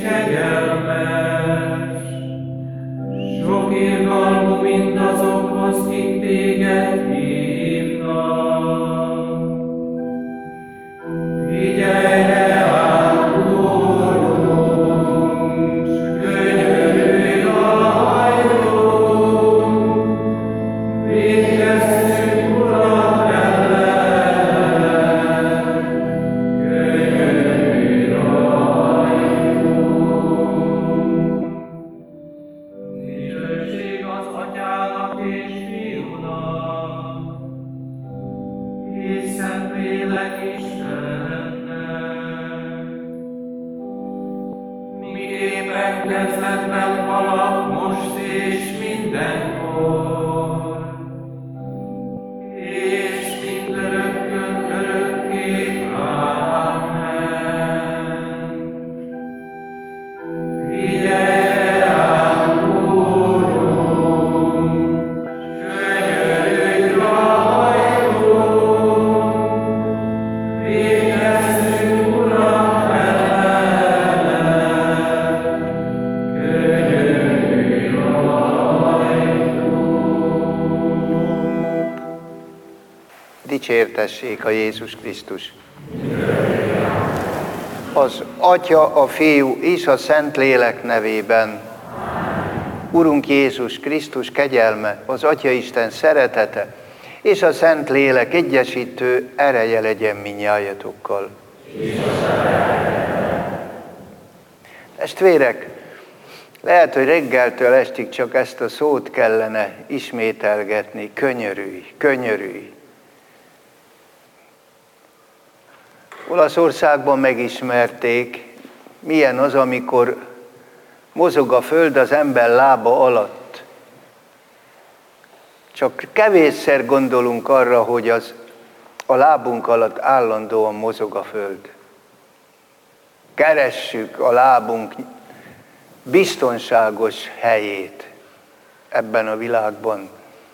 kegyelmes, sok irgalmú mindazokhoz, kik téged hívnak. Figyelj ránk, Úrunk, s könyörülj rajtunk, védkezzünk, Uram, ellen, könyörülj rajtunk. Dicsőség az Atyának és Fiúnak, és Szentlélek Istennek, miképpen kezdetben valak, most és mindenkor, és mindörökkön örökké. Amen. Figyelj ránk, Úrunk, könyörülj rajtunk, végezzünk, Uram, ellen, könyörülj rajtunk. Dicsértessék a Jézus Krisztus! Az Atya, a Fiú és a Szentlélek nevében. Urunk Jézus Krisztus kegyelme, az Atyaisten szeretete és a Szentlélek egyesítő ereje legyen mindnyájatokkal. Testvérek, lehet, hogy reggeltől estig csak ezt a szót kellene ismételgetni. Könyörülj, könyörülj. Olaszországban megismerték, milyen az, amikor mozog a föld az ember lába alatt. Csak kevésszer gondolunk arra, hogy a lábunk alatt állandóan mozog a föld. Keressük a lábunk biztonságos helyét ebben a világban.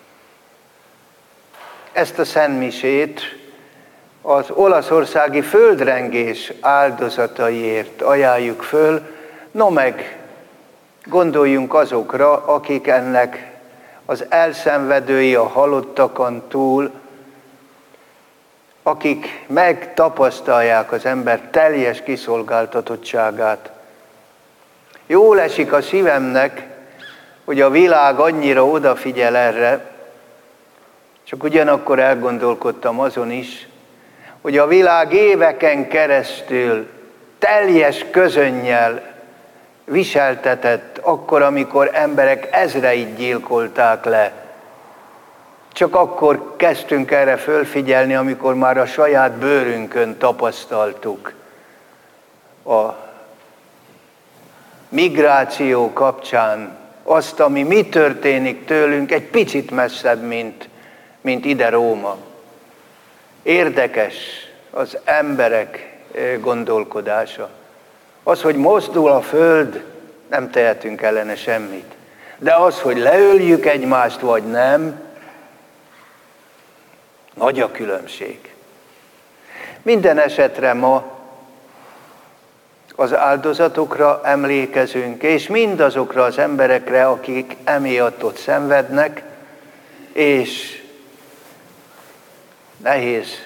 Ezt a szentmisét az olaszországi földrengés áldozataiért ajánljuk föl, no meg gondoljunk azokra, akik ennek az elszenvedői a halottakon túl, akik megtapasztalják az ember teljes kiszolgáltatottságát. Jól esik a szívemnek, hogy a világ annyira odafigyel erre, csak ugyanakkor elgondolkodtam azon is, hogy a világ éveken keresztül teljes közönnyel viseltetett akkor, amikor emberek ezreit gyilkolták le. Csak akkor kezdtünk erre fölfigyelni, amikor már a saját bőrünkön tapasztaltuk a migráció kapcsán azt, ami mi történik tőlünk egy picit messzebb, mint ide Róma. Érdekes az emberek gondolkodása. Az, hogy mozdul a föld, nem tehetünk ellene semmit. De az, hogy leöljük egymást, vagy nem, nagy a különbség. Minden esetre ma az áldozatokra emlékezünk, és mindazokra az emberekre, akik emiatt ott szenvednek, és nehéz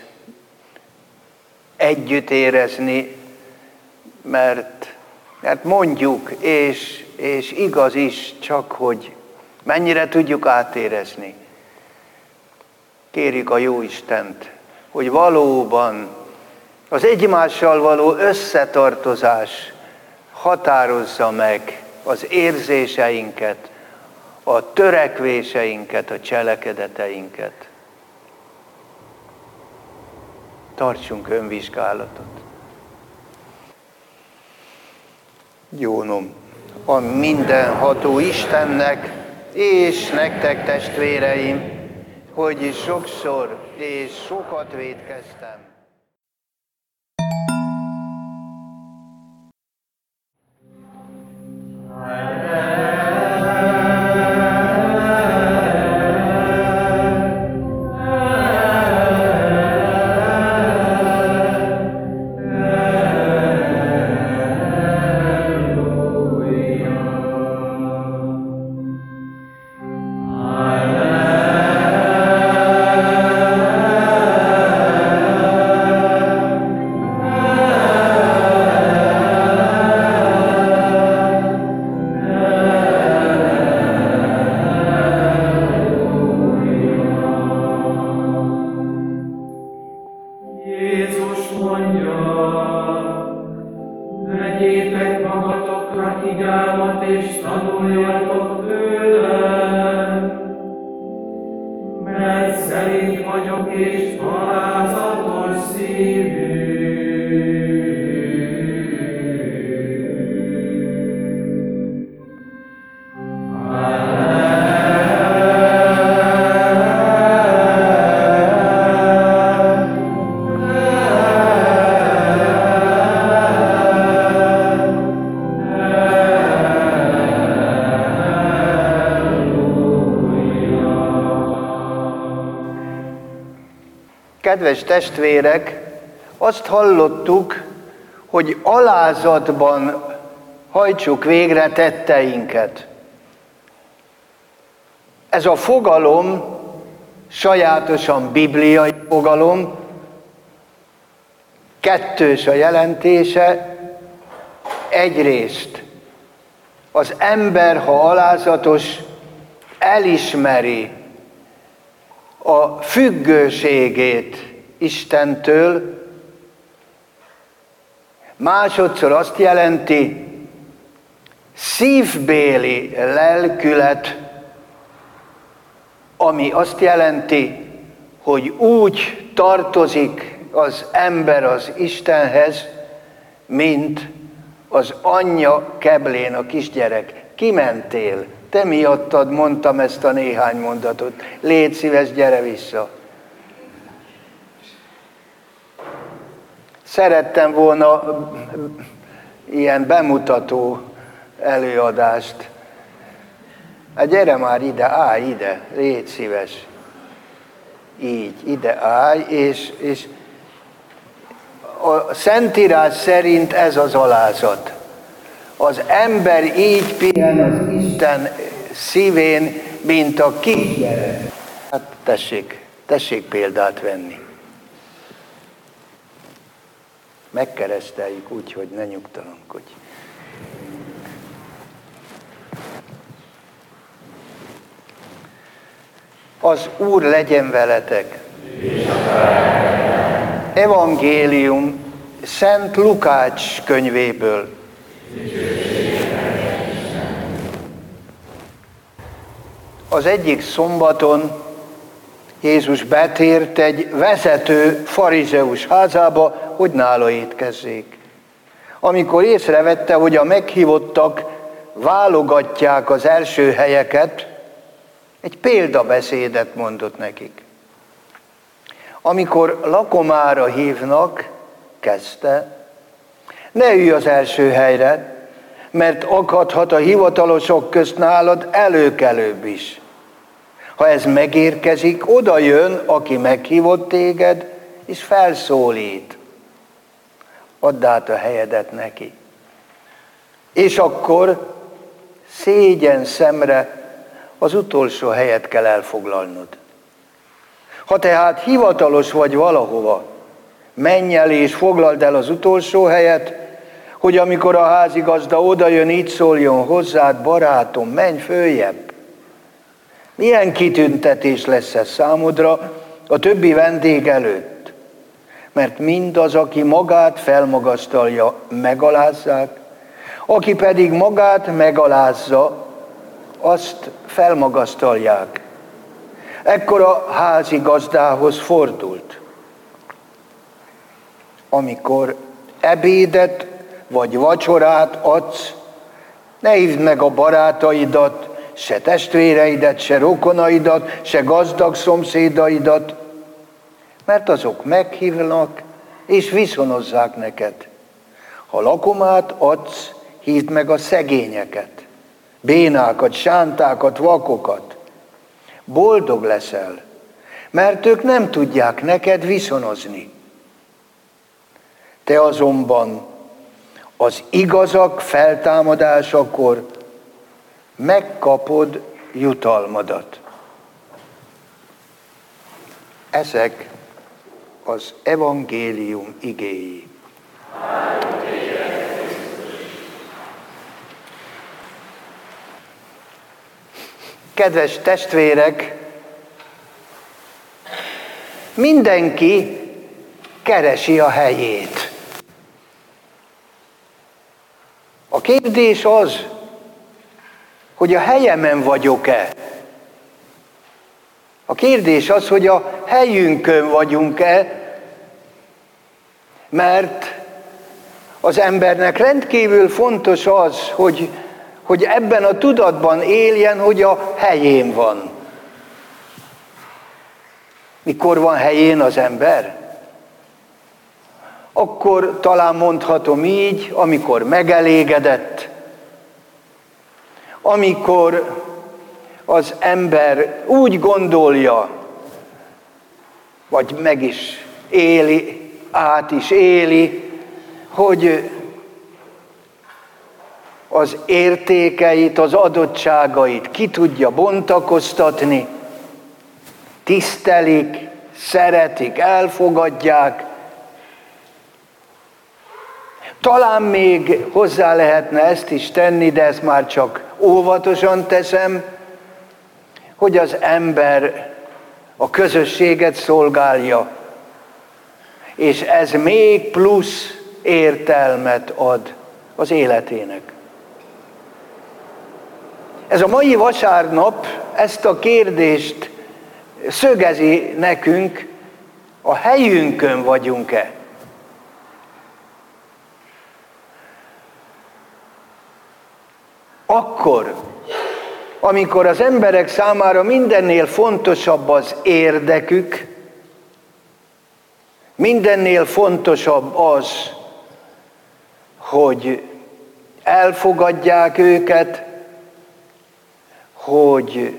együtt érezni, mert mondjuk, és igaz is, csak hogy mennyire tudjuk átérezni. Kérjük a Jóistent, hogy valóban az egymással való összetartozás határozza meg az érzéseinket, a törekvéseinket, a cselekedeteinket. Tartsunk önvizsgálatot. Jónom, a mindenható Istennek és nektek, testvéreim, hogy sokszor és sokat vétkeztem. igámat és tanuljatok tőlem, mert szerint vagyok és alázatos szívű. Kedves testvérek, azt hallottuk, hogy alázatban hajtsuk végre tetteinket. Ez a fogalom sajátosan bibliai fogalom, kettős a jelentése. Egyrészt az ember, ha alázatos, elismeri a függőségét Istentől, másodszor azt jelenti, szívbéli lelkület, ami azt jelenti, hogy úgy tartozik az ember az Istenhez, mint az anyja keblén a kisgyerek. Kimentél? Te miattad mondtam ezt a néhány mondatot. Légy szíves, gyere vissza. Szerettem volna ilyen bemutató előadást. Hát gyere már ide, állj ide, légy szíves. Így, ide állj, és a Szentírás szerint ez az alázat. Az ember így pihen az Isten szívén, mint a kisgyerek. Hát tessék példát venni. Megkereszteljük úgy, hogy ne nyugtalankodj. Az Úr legyen veletek. Evangélium Szent Lukács könyvéből. Az egyik szombaton Jézus betért egy vezető farizeus házába, hogy nála étkezzék. Amikor észrevette, hogy a meghívottak válogatják az első helyeket, egy példabeszédet mondott nekik. Amikor lakomára hívnak, kezdte, ne ülj az első helyre, mert akadhat a hivatalosok közt nálad előkelőbb is. Ha ez megérkezik, oda jön, aki meghívott téged, és felszólít. Add át a helyedet neki. És akkor szégyen szemre az utolsó helyet kell elfoglalnod. Ha tehát hivatalos vagy valahova, menj el és foglald el az utolsó helyet, hogy amikor a házigazda odajön, így szóljon hozzád, barátom, menj följebb. Milyen kitüntetés lesz ez számodra a többi vendég előtt? Mert mindaz, aki magát felmagasztalja, megalázzák, aki pedig magát megalázza, azt felmagasztalják. Ekkor a házigazdához fordult. Amikor ebédet vagy vacsorát adsz, ne hívd meg a barátaidat, se testvéreidet, se rokonaidat, se gazdag szomszédaidat, mert azok meghívnak és viszonozzák neked. Ha lakomát adsz, hívd meg a szegényeket, bénákat, sántákat, vakokat. Boldog leszel, mert ők nem tudják neked viszonozni. Te azonban az igazak feltámadásakor megkapod jutalmadat. Ezek az evangélium igéi. Kedves testvérek, mindenki keresi a helyét. A kérdés az, hogy a helyemen vagyok-e. A kérdés az, hogy a helyünkön vagyunk-e, mert az embernek rendkívül fontos az, hogy ebben a tudatban éljen, hogy a helyén van. Mikor van helyén az ember? Akkor talán mondhatom így, amikor megelégedett, amikor az ember úgy gondolja, vagy meg is éli, át is éli, hogy az értékeit, az adottságait ki tudja bontakoztatni, tisztelik, szeretik, elfogadják. Talán még hozzá lehetne ezt is tenni, de ezt már csak óvatosan teszem, hogy az ember a közösséget szolgálja, és ez még plusz értelmet ad az életének. Ez a mai vasárnap ezt a kérdést szögezi nekünk, a helyünkön vagyunk-e. Akkor, amikor az emberek számára mindennél fontosabb az érdekük, mindennél fontosabb az, hogy elfogadják őket, hogy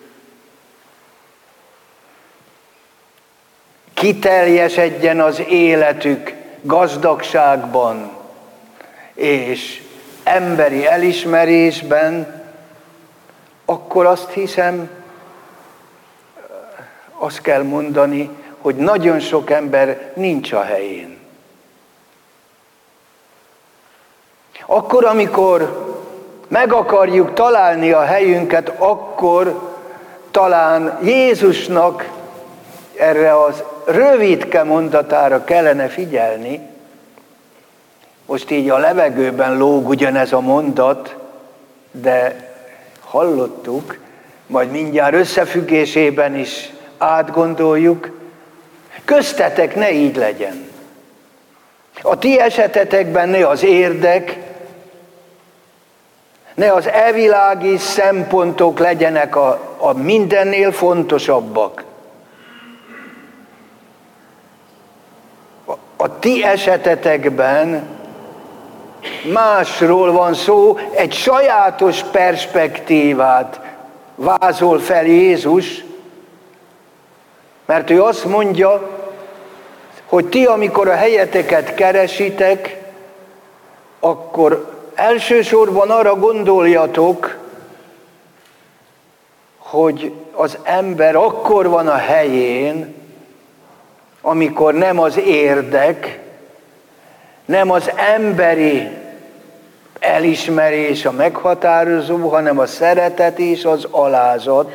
kiteljesedjen az életük gazdagságban és emberi elismerésben, akkor azt hiszem, azt kell mondani, hogy nagyon sok ember nincs a helyén. Akkor, amikor meg akarjuk találni a helyünket, akkor talán Jézusnak erre az rövidke mondatára kellene figyelni. Most így a levegőben lóg ugyanez a mondat, de hallottuk, majd mindjárt összefüggésében is átgondoljuk. Köztetek ne így legyen. A ti esetetekben ne az érdek, ne az elvilági szempontok legyenek a mindennél fontosabbak. A ti esetetekben másról van szó, egy sajátos perspektívát vázol fel Jézus, mert ő azt mondja, hogy ti, amikor a helyeteket keresitek, akkor elsősorban arra gondoljatok, hogy az ember akkor van a helyén, amikor nem az érdek, nem az emberi elismerés a meghatározó, hanem a szeretet és az alázat.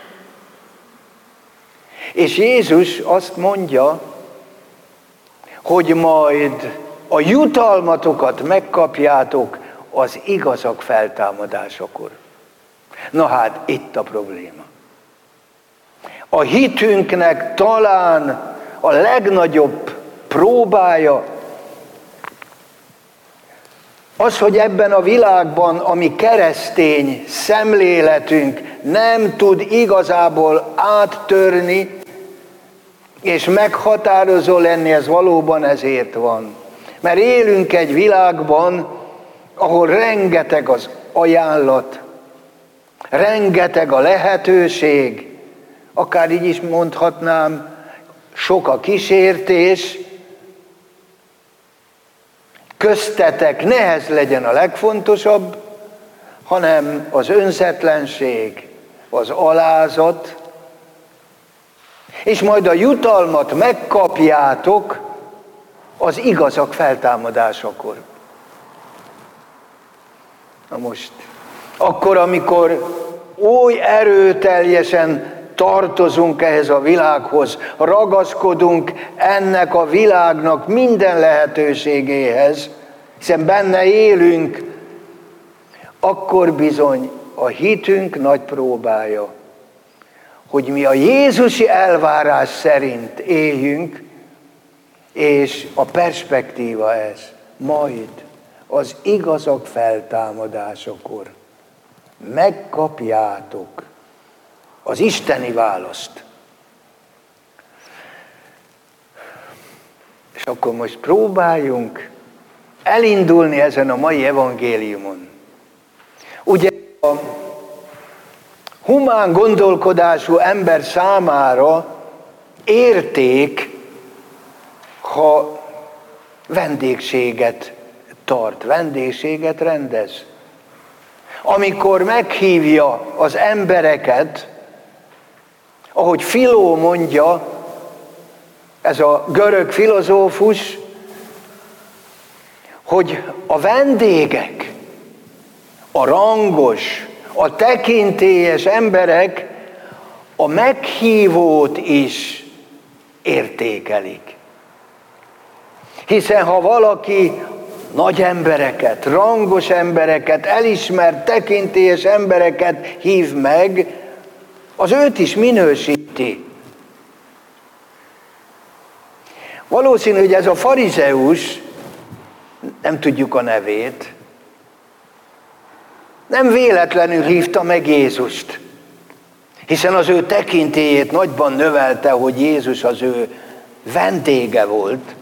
És Jézus azt mondja, hogy majd a jutalmatokat megkapjátok az igazak feltámadásakor. Na hát, itt a probléma. A hitünknek talán a legnagyobb próbája az, hogy ebben a világban, ami keresztény szemléletünk nem tud igazából áttörni, és meghatározó lenni, ez valóban ezért van. Mert élünk egy világban, ahol rengeteg az ajánlat, rengeteg a lehetőség, akár így is mondhatnám, sok a kísértés, köztetek ne ez legyen a legfontosabb, hanem az önzetlenség, az alázat, és majd a jutalmat megkapjátok az igazak feltámadásakor. Na most, akkor, amikor oly erőteljesen tartozunk ehhez a világhoz, ragaszkodunk ennek a világnak minden lehetőségéhez, hiszen benne élünk, akkor bizony a hitünk nagy próbája, hogy mi a jézusi elvárás szerint éljünk, és a perspektíva ez, majd az igazak feltámadásakor megkapjátok az isteni választ. És akkor most próbáljunk elindulni ezen a mai evangéliumon. Ugye a humán gondolkodású ember számára érték, ha vendégséget tart, vendégséget rendez. Amikor meghívja az embereket, ahogy Philó mondja, ez a görög filozófus, hogy a vendégek, a rangos, a tekintélyes emberek a meghívót is értékelik. Hiszen ha valaki nagy embereket, rangos embereket, elismert, tekintélyes embereket hív meg, az őt is minősíti. Valószínű, hogy ez a farizeus, nem tudjuk a nevét, nem véletlenül hívta meg Jézust, hiszen az ő tekintélyét nagyban növelte, hogy Jézus az ő vendége volt.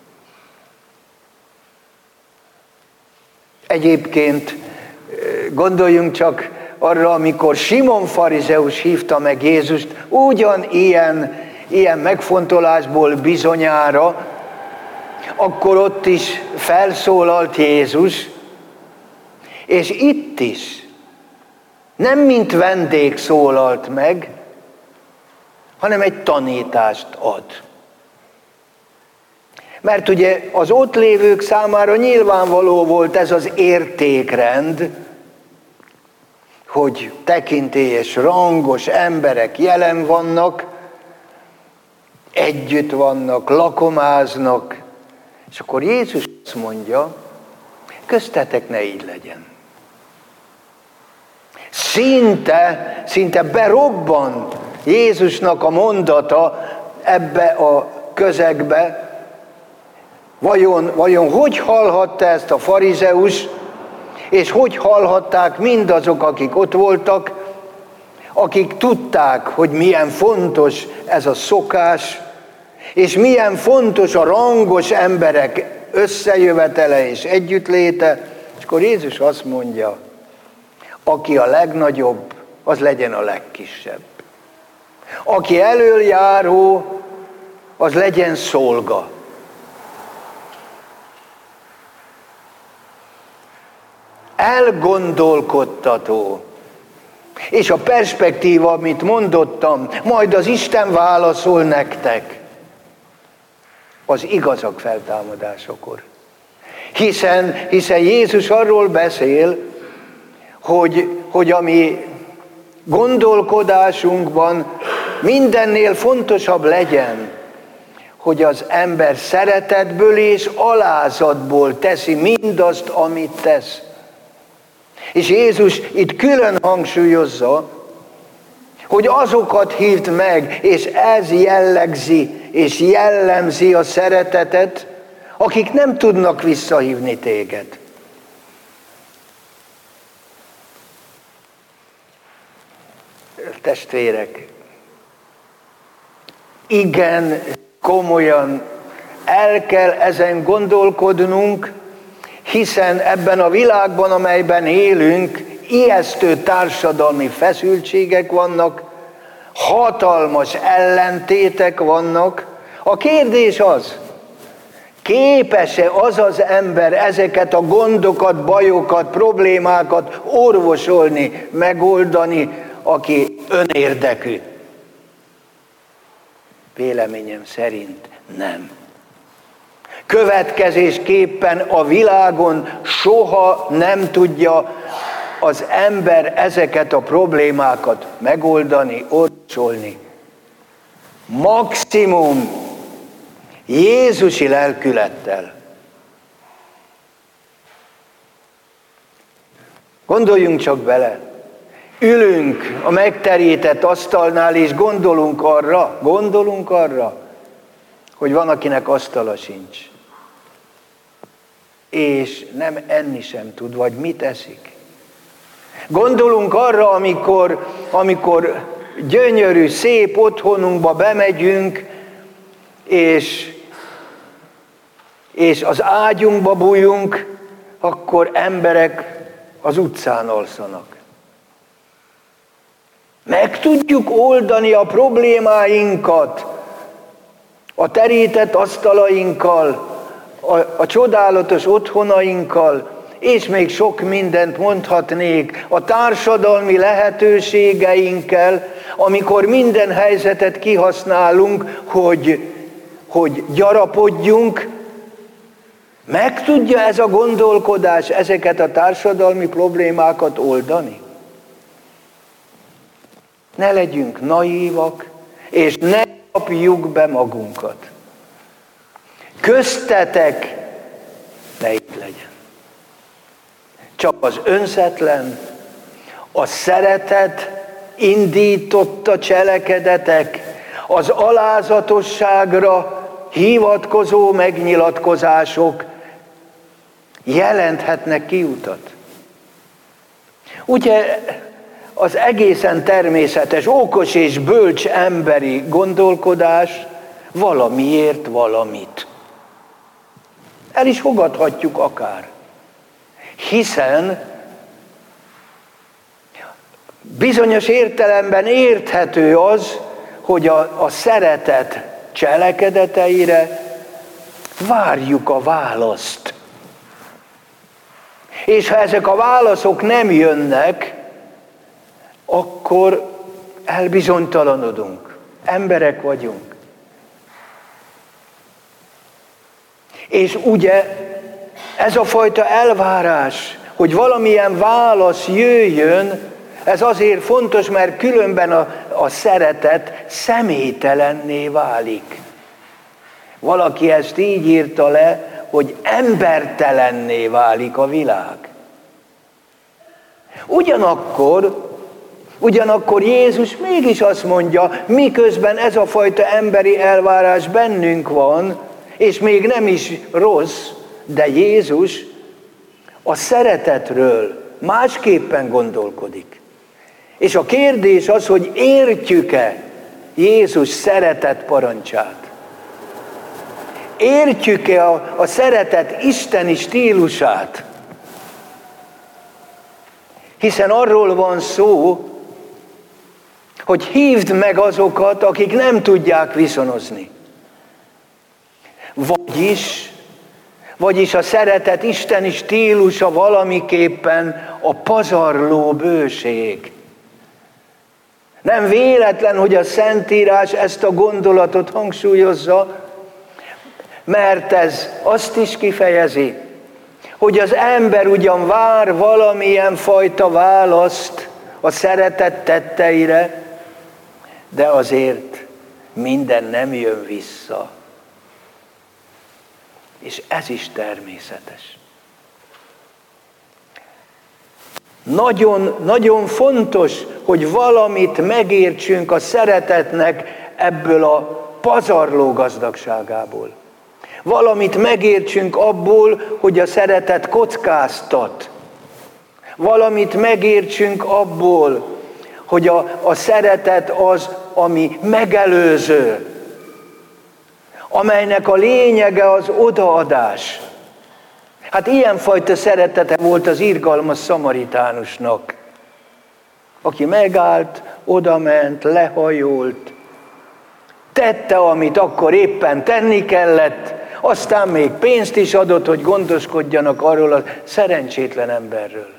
Egyébként gondoljunk csak arra, amikor Simon farizeus hívta meg Jézust, ilyen megfontolásból bizonyára, akkor ott is felszólalt Jézus, és itt is nem mint vendég szólalt meg, hanem egy tanítást ad. Mert ugye az ott lévők számára nyilvánvaló volt ez az értékrend, hogy tekintélyes, rangos emberek jelen vannak, együtt vannak, lakomáznak, és akkor Jézus azt mondja, köztetek ne így legyen. Szinte berobban Jézusnak a mondata ebbe a közegbe. Vajon hogy hallhatta ezt a farizeus, és hogy hallhatták mindazok, akik ott voltak, akik tudták, hogy milyen fontos ez a szokás, és milyen fontos a rangos emberek összejövetele és együttléte, és akkor Jézus azt mondja, aki a legnagyobb, az legyen a legkisebb. Aki elöljáró, az legyen szolga. Elgondolkodtató. És a perspektíva, amit mondottam, majd az Isten válaszol nektek az igazak feltámadásakor. Hiszen Jézus arról beszél, hogy a mi gondolkodásunkban mindennél fontosabb legyen, hogy az ember szeretetből és alázatból teszi mindazt, amit tesz. És Jézus itt külön hangsúlyozza, hogy azokat hívt meg, és ez jellegzi és jellemzi a szeretetet, akik nem tudnak visszahívni téged. Testvérek, igen, komolyan el kell ezen gondolkodnunk, hiszen ebben a világban, amelyben élünk, ijesztő társadalmi feszültségek vannak, hatalmas ellentétek vannak. A kérdés az, képes-e az az ember ezeket a gondokat, bajokat, problémákat orvosolni, megoldani, aki önérdekű? Véleményem szerint nem. Következésképpen a világon soha nem tudja az ember ezeket a problémákat megoldani, orvosolni. Maximum jézusi lelkülettel. Gondoljunk csak bele. Ülünk a megterített asztalnál, és gondolunk arra, hogy van, akinek asztala sincs. És nem enni sem tud, vagy mit eszik. Gondolunk arra, amikor gyönyörű, szép otthonunkba bemegyünk, és az ágyunkba bújunk, akkor emberek az utcán alszanak. Meg tudjuk oldani a problémáinkat a terített asztalainkkal, a csodálatos otthonainkkal, és még sok mindent mondhatnék, a társadalmi lehetőségeinkkel, amikor minden helyzetet kihasználunk, hogy gyarapodjunk. Meg tudja ez a gondolkodás ezeket a társadalmi problémákat oldani? Ne legyünk naívak, és ne kapjuk be magunkat. Köztetek ne így legyen. Csak az önzetlen, a szeretet indította cselekedetek, az alázatosságra hivatkozó megnyilatkozások jelenthetnek kiutat. Ugye az egészen természetes, okos és bölcs emberi gondolkodás valamiért valamit. El is fogadhatjuk akár. Hiszen bizonyos értelemben érthető az, hogy a szeretet cselekedeteire várjuk a választ. És ha ezek a válaszok nem jönnek, akkor elbizonytalanodunk. Emberek vagyunk. És ugye ez a fajta elvárás, hogy valamilyen válasz jöjjön, ez azért fontos, mert különben a szeretet személytelenné válik. Valaki ezt így írta le, hogy embertelenné válik a világ. Ugyanakkor Jézus mégis azt mondja, miközben ez a fajta emberi elvárás bennünk van, és még nem is rossz, de Jézus a szeretetről másképpen gondolkodik. És a kérdés az, hogy értjük-e Jézus szeretet parancsát? Értjük-e a szeretet isteni stílusát? Hiszen arról van szó, hogy hívd meg azokat, akik nem tudják viszonozni. Vagyis a szeretet isteni stílusa valamiképpen a pazarló bőség. Nem véletlen, hogy a Szentírás ezt a gondolatot hangsúlyozza, mert ez azt is kifejezi, hogy az ember ugyan vár valamilyen fajta választ a szeretet tetteire, de azért minden nem jön vissza. És ez is természetes. Nagyon, nagyon fontos, hogy valamit megértsünk a szeretetnek ebből a pazarló gazdagságából. Valamit megértsünk abból, hogy a szeretet kockáztat. Valamit megértsünk abból, hogy a szeretet az, ami megelőző, amelynek a lényege az odaadás. Hát ilyenfajta szeretete volt az irgalmas szamaritánusnak, aki megállt, odament, lehajolt, tette, amit akkor éppen tenni kellett, aztán még pénzt is adott, hogy gondoskodjanak arról a szerencsétlen emberről.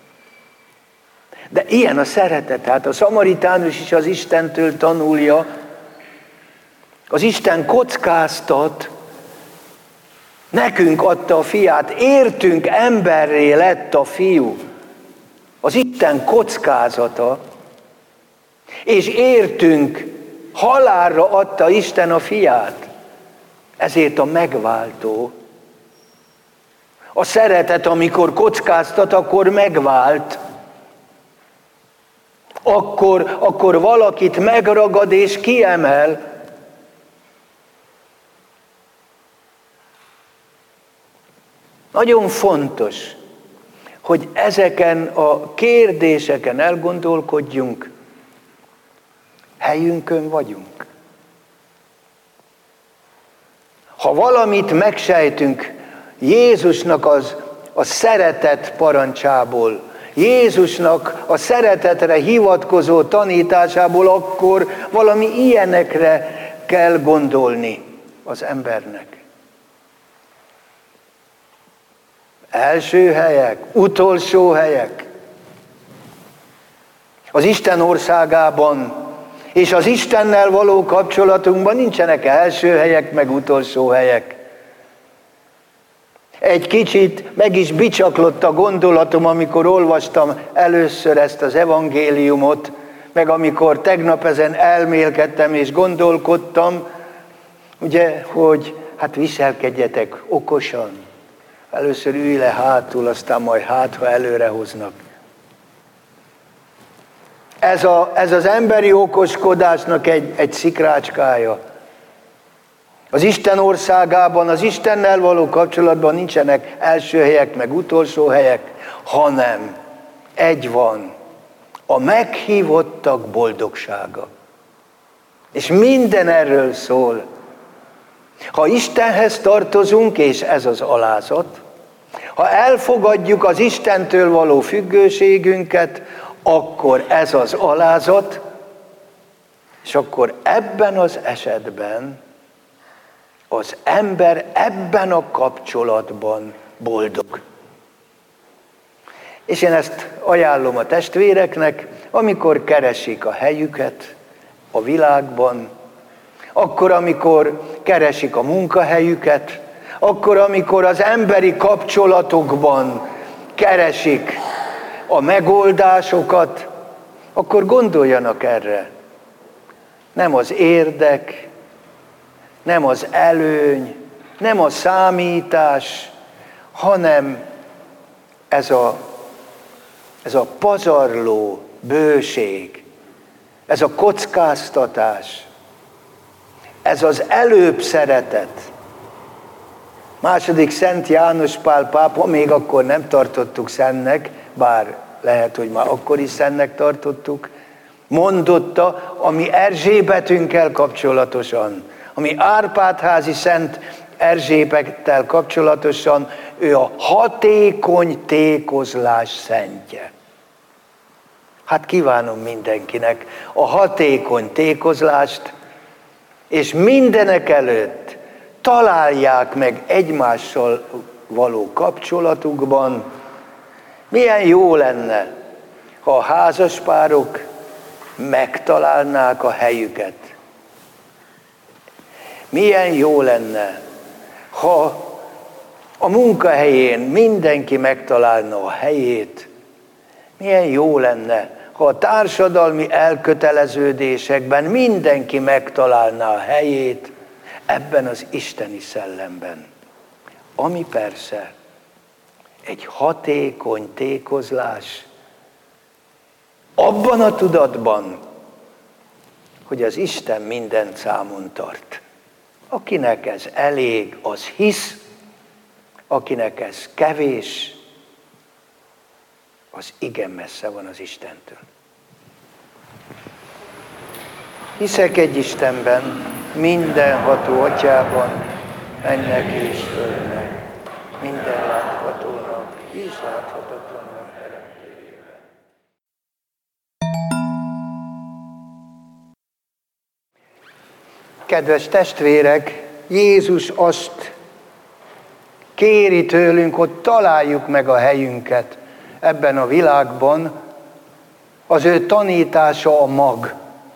De ilyen a szeretet, hát a szamaritánus is az Istentől tanulja, az Isten kockáztat, nekünk adta a fiát, értünk emberré lett a fiú. Az Isten kockázata, és értünk halálra adta Isten a fiát. Ezért a megváltó, A szeretet, amikor kockáztat, akkor megvált. Akkor valakit megragad és kiemel. Nagyon fontos, hogy ezeken a kérdéseken elgondolkodjunk. Helyünkön vagyunk. Ha valamit megsejtünk Jézusnak a szeretet parancsából, Jézusnak a szeretetre hivatkozó tanításából, akkor valami ilyenekre kell gondolni az embernek. Első helyek, utolsó helyek. Az Isten országában és az Istennel való kapcsolatunkban nincsenek első helyek, meg utolsó helyek. Egy kicsit meg is bicsaklott a gondolatom, amikor olvastam először ezt az evangéliumot, meg amikor tegnap ezen elmélkedtem és gondolkodtam, ugye, hogy hát viselkedjetek okosan. Először ülj le hátul, aztán majd ha előre hoznak. Ez az emberi okoskodásnak egy szikrácskája. Az Isten országában, az Istennel való kapcsolatban nincsenek első helyek, meg utolsó helyek, hanem egy van, a meghívottak boldogsága. És minden erről szól. Ha Istenhez tartozunk, és ez az alázat, ha elfogadjuk az Istentől való függőségünket, akkor ez az alázat, és akkor ebben az esetben az ember ebben a kapcsolatban boldog. És én ezt ajánlom a testvéreknek, amikor keresik a helyüket a világban, akkor, amikor keresik a munkahelyüket, akkor, amikor az emberi kapcsolatokban keresik a megoldásokat, akkor gondoljanak erre. Nem az érdek, nem az előny, nem a számítás, hanem ez a pazarló bőség, ez a kockáztatás, ez az előbb szeretet. Második Szent János Pál pápa, még akkor nem tartottuk szentnek, bár lehet, hogy már akkor is szentnek tartottuk, mondotta, ami Erzsébetünkkel kapcsolatosan, ami Árpád-házi Szent Erzsébettel kapcsolatosan, ő a hatékony tékozlás szentje. Hát kívánom mindenkinek a hatékony tékozlást, és mindenek előtt találják meg egymással való kapcsolatukban. Milyen jó lenne, ha a házaspárok megtalálnák a helyüket. Milyen jó lenne, ha a munkahelyén mindenki megtalálna a helyét. Milyen jó lenne, ha a társadalmi elköteleződésekben mindenki megtalálná a helyét ebben az isteni szellemben. Ami persze egy hatékony tékozlás abban a tudatban, hogy az Isten mindent számon tart. Akinek ez elég, az hisz, akinek ez kevés, az igen messze van az Istentől. Hiszek egy Istenben, mindenható Atyában, mennek és földnek, minden láthatónak és láthatatlannak teremtőjében. Kedves testvérek, Jézus azt kéri tőlünk, hogy találjuk meg a helyünket ebben a világban. Az ő tanítása a mag,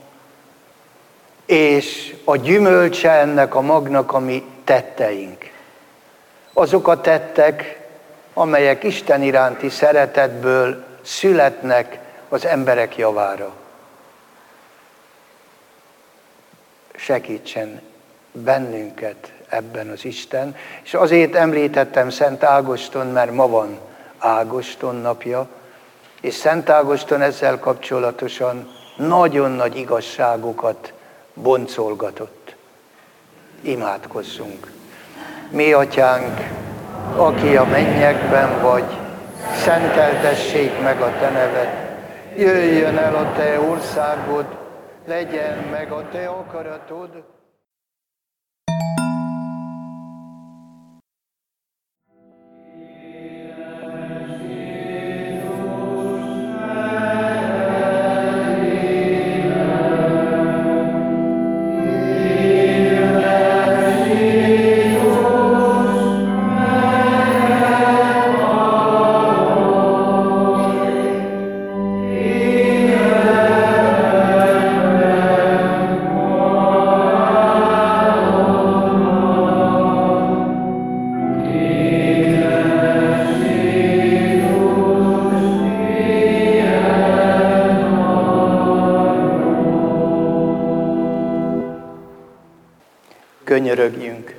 és a gyümölcse ennek a magnak a mi tetteink. Azok a tettek, amelyek Isten iránti szeretetből születnek az emberek javára. Segítsen bennünket ebben az Isten. És azért említettem Szent Ágoston, mert ma van Ágoston napja, és Szent Ágoston ezzel kapcsolatosan nagyon nagy igazságokat boncolgatott. Imádkozzunk. Mi atyánk, aki a mennyekben vagy, szenteltessék meg a te neved, jöjjön el a te országod, legyen meg a te akaratod. Könyörögjünk.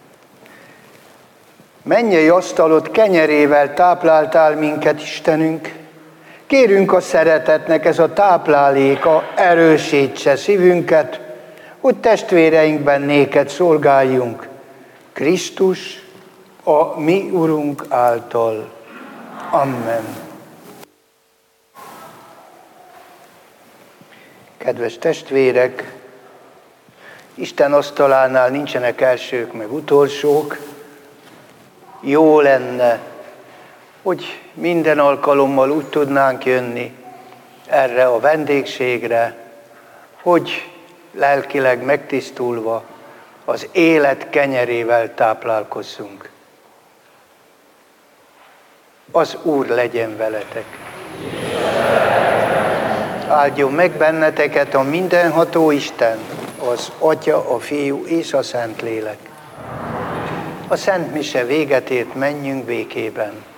Mennyei asztalod kenyerével tápláltál minket, Istenünk. Kérünk a szeretetnek ez a tápláléka erősítse szívünket, hogy testvéreinkben néked szolgáljunk. Krisztus, a mi Urunk által. Amen. Kedves testvérek, Isten asztalánál nincsenek elsők meg utolsók. Jó lenne, hogy minden alkalommal úgy tudnánk jönni erre a vendégségre, hogy lelkileg megtisztulva az élet kenyerével táplálkozzunk. Az Úr legyen veletek. Áldjon meg benneteket a mindenható Isten, az Atya, a Fiú és a Szentlélek. A Szent Mise véget ért, menjünk békében.